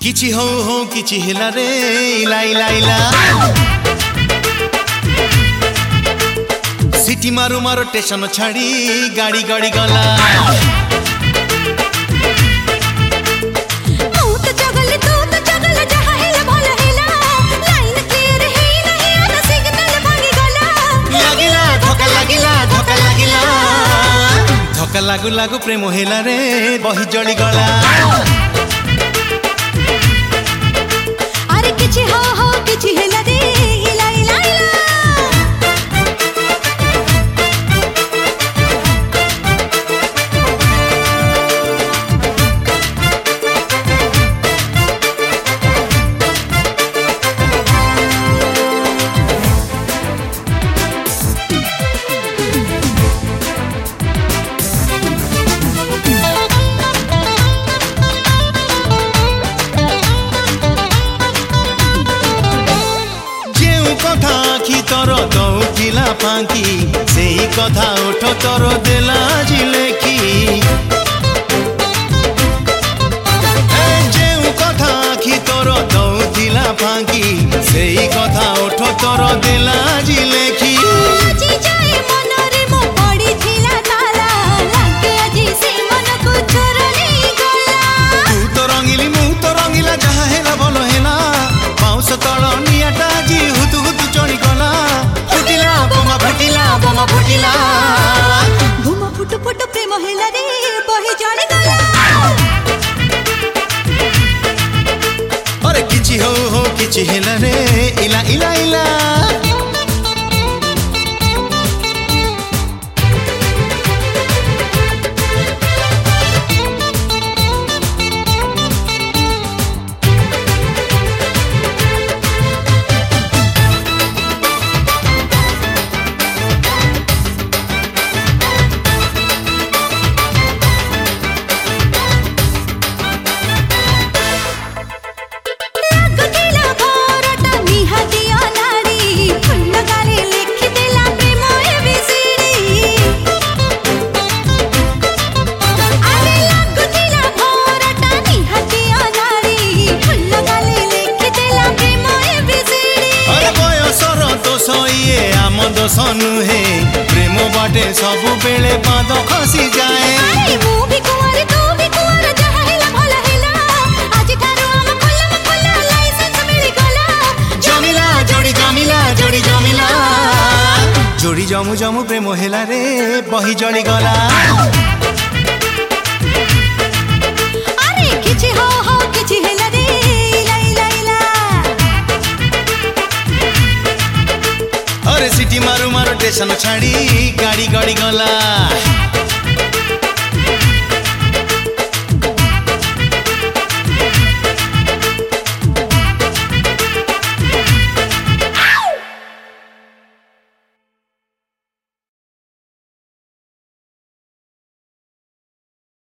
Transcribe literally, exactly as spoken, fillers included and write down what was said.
किछि हो हो किछि हेला रे इला इला इला सिटी मारू मारो स्टेशन छाड़ी गाड़ी गाड़ी गला धक्का लागू लागू प्रेम हेला रे बही जली गला अरे किछि हो हो किछि हेला रे इला इला इला कथा आखि तोर दौला फांकी से कथा उठ तोर देला जिलेखी जे कथा आखि तोर दौला फांकी से कथा उठ तोर देला जिलेखी तू तो रंगिली मु तो रंगिला जहा हेला भल हेला पाउस तल नियाटा जी हुतु हुतु चढ़ी गला फुटिला बोमा फुटिला बोमा फुटिला बोमा फुटु फुटु प्रेम हेला रे बही जली गला अरे किछि हो हो किछि हेला रे इला इला इला दोसनु हे प्रेम बाटे सब बेले पाद खसी जाए अरे मु भी कुंवर तू भी कुंवर जहा हेला भला हेला आज थारो हम फुल्ला फुल्ला लाइसेंस मिली गला जमिला जोड़ी जमिला जोड़ी जमिला जोड़ी जमु जमु प्रेम हेला रे बही जली गला अरे किछि हो हो किछि हेला रे इला इला इला अरे सिटी मारू मारो स्टेशन छाड़ी गाड़ी गाड़ी गला।